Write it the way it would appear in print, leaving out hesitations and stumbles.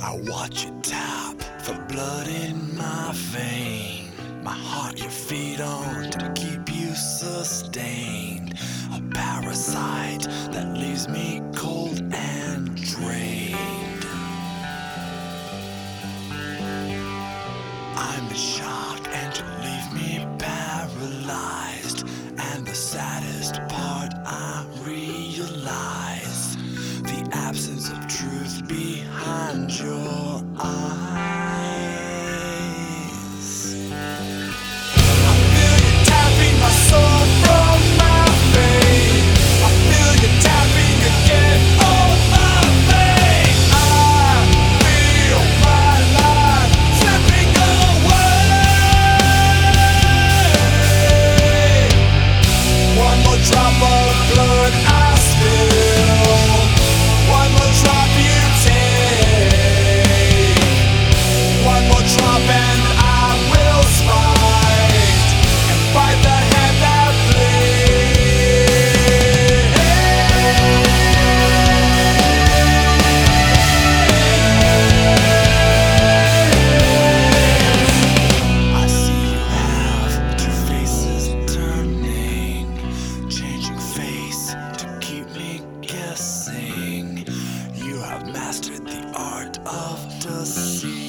I watch you tap for blood in my vein. My heart you feed on to keep you sustained. A parasite that leaves me cold and drained. I'm in shock and you leave me paralyzed. And the saddest part I realize, the absence of truth behind your eyes. I feel you tapping my soul from my vein. I feel you tapping again on my vein. I feel my life slipping away. One more drop of blood I spill. One more drop you take. One more drop and I will spite and fight the hand that bleeds. I see you have two faces turning, changing face to keep me guessing. You have mastered the art of deceit.